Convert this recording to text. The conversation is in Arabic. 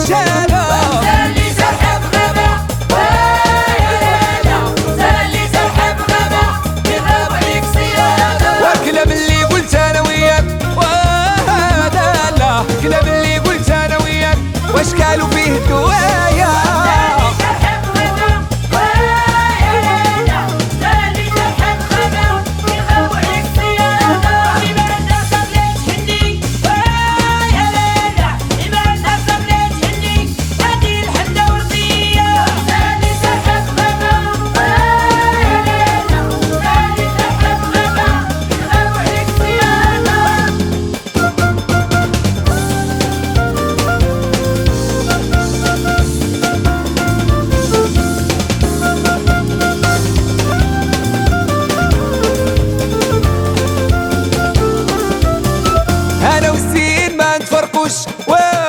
رجالة. اللي سرحب غابة ويا ليلى، اللي سرحب غابة يغاب عليك صيادة. والكلام اللي قلت انا وياك لا الكلام اللي قلت انا وياك واش قالوا فيه الدوايا. اللي سرحب غابة ويا ليلى، اللي سرحب غابة يغاب عليك صيادة. إبعد صبلت حني ويا ليلى، إبعد صبلت حني هادي الحنة ورقية. اللي سرحب غابة ويا ليلى، اللي سرحب غابة يغاب عليك صيادة. انا والزين ما نتفرقوش